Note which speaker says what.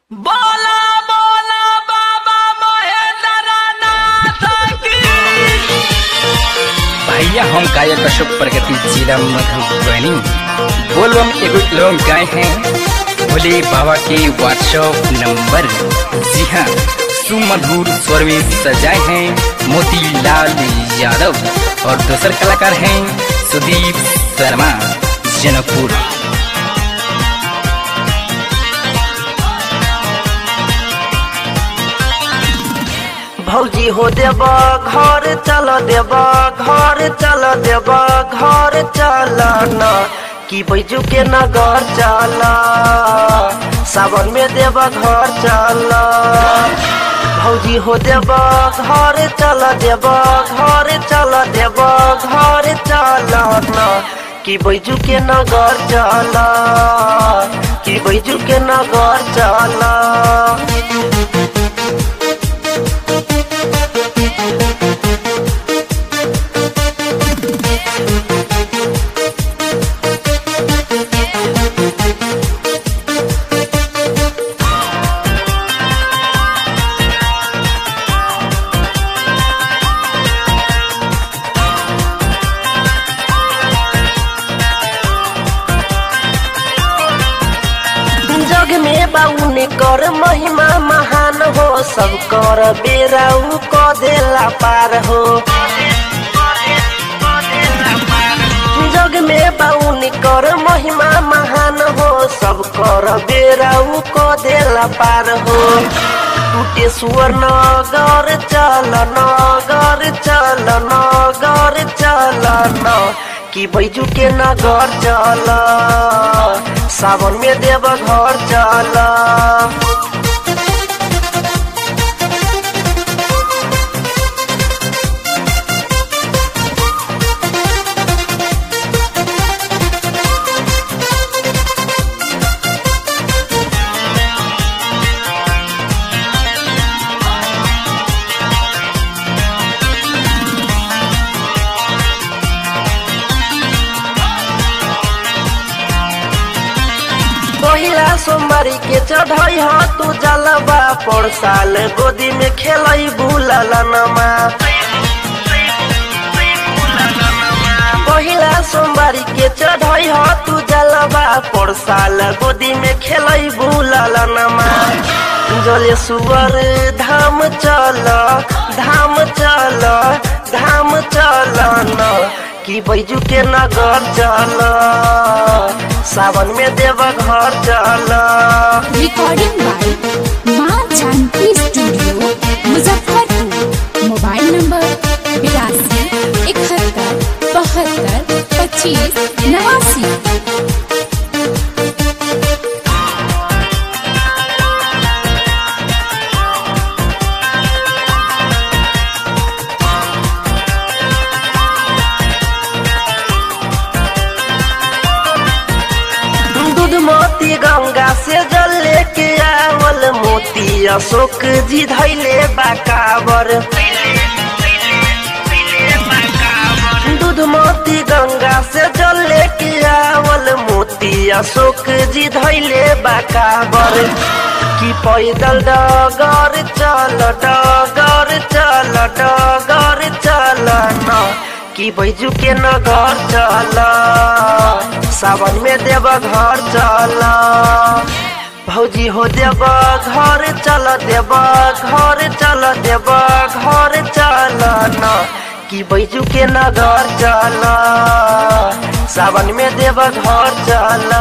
Speaker 1: बोला बोला बाबा महेंद्रनाथ की।
Speaker 2: भैया हम गायक अशोक प्रगति जिला मधुबनी बोलबम एगो लोग गाए हैं भोले बाबा के व्हाट्सएप नंबर। जी हाँ, सुमधुर स्वर में सजाए हैं मोतीलाल यादव और दूसरे कलाकार हैं सुदीप शर्मा जनकपुर।
Speaker 3: भौजी हो देव घर चल देव घर चल देव घर चल न कि बैजू के नगर चल सावन में देव घर चल। भौजी हो देव घर चल देव घर चल देव घर चल न कि बैजू के नगर चल कि बैजू के नगर चल। जग में बाउन कर महिमा महान हो सब कर बेराऊ क देला पार हो। जग में बाउन कर महिमा महान हो सब कर बेराऊ क देला पार हो। टूटे सुअर नगर चल नगर चल नगर चल न कि बैजू के नगर चल सावन में देव घर चल। पहिला सोमवारी के चढ़ाई ह तू जलवा पर साल गोदी में खेलई भूलनमा। पहिला सोमवारी के चढ़ाई ह तू जलवा पर साल गोदी में खेलई भूलनमा। जले सुअर धाम चल धाम चल धाम चल न कि बैजू के नगर चल सावन में देव घर चल।
Speaker 4: Recording by Maa Janki studio Muzaffarpur. Mobile number 82 71 72 25 89।
Speaker 3: मोती गंगा से जल लेके आवल मोती अशोक जी धैले बाकावर। दूध मोती गंगा से जल लेके आवल मोती अशोक जी धैले बाकावर। कि पैदल डगर चल डगर चल डगर चल न कि बैजू के नगर चल सावन में देव घर चल। भौजी हो देव घर चल देव घर चल देव घर चल न कि बैजू के नगर चल सावन में देव घर चल।